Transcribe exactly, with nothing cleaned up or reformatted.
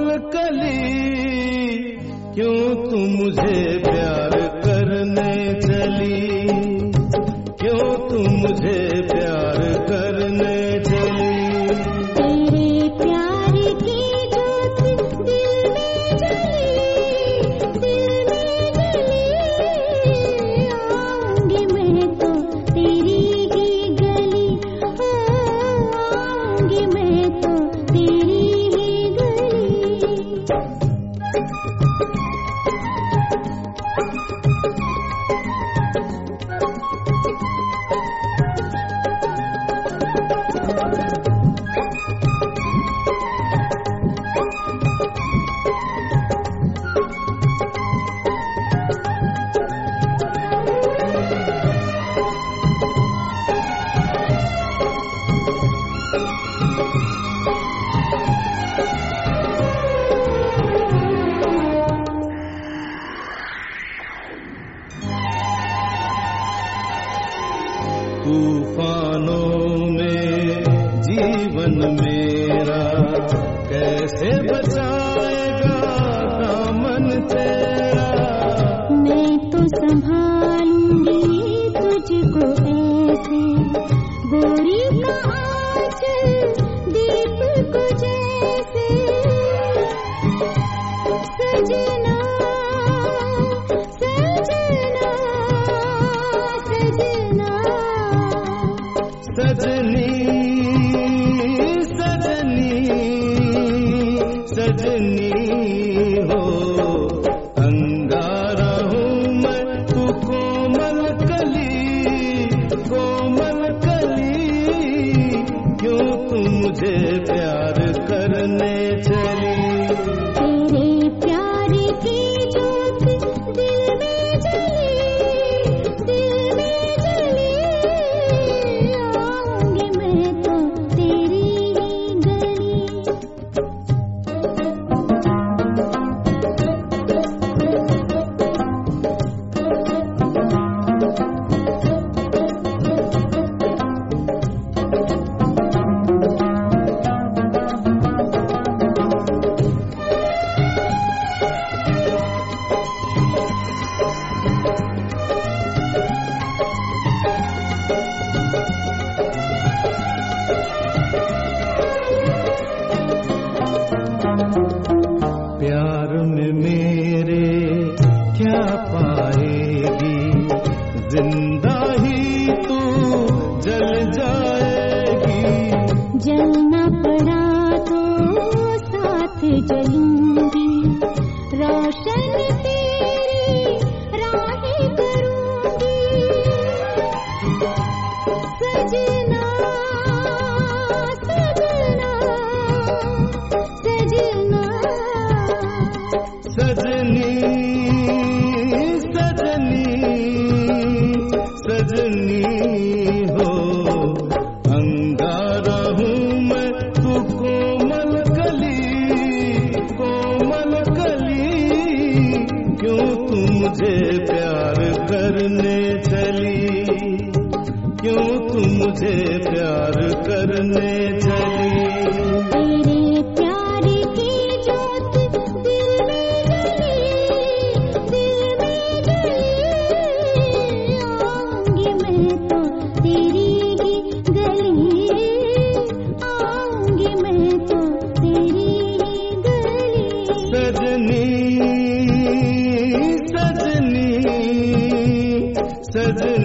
कली, क्यों तू मुझे प्यार करने चली, क्यों तू मुझे प्यार करने चली। तेरे प्यार की ज्योत दिल में जली, दिल में जली, आऊंगी मैं तो तेरी ही गली, आऊंगी मैं तो तेरी ही गली। तूफानों में जीवन मेरा कैसे बचाएगा दामन तेरा। मैं तो संभालूंगी तुझको ऐसे, गोरी का आंचल दीप को जैसे। सजना सजना सजना सजनी सजनी सजनी हो, अंगारा हूँ मैं तू कोमल कली, कोमल कली, क्यों तू मुझे प्यार करने चली। तेरे प्यार की ज्योत दिल में जली, दिल में जली, आऊंगी मैं तो तेरी ही गली। प्यार में मेरे क्या पाएगी, जिंदा ही तू जल जाएगी। जलना पड़ा तो साथ जलूंगी, रोशन तेरी राहें करूंगी। सजना सजना सजना सजनी सजनी सजनी हो, अंगारा हूँ मैं तू कोमल कली, कोमल कली, क्यों तू मुझे प्यार करने चली, क्यों तू मुझे प्यार करने चली। तेरे प्यार की ज्योत दिल में जली, दिल में जली, आऊंगी मैं तो तेरी ही गली, आऊंगी मैं तो तेरी ही गली। सजनी सजनी सजनी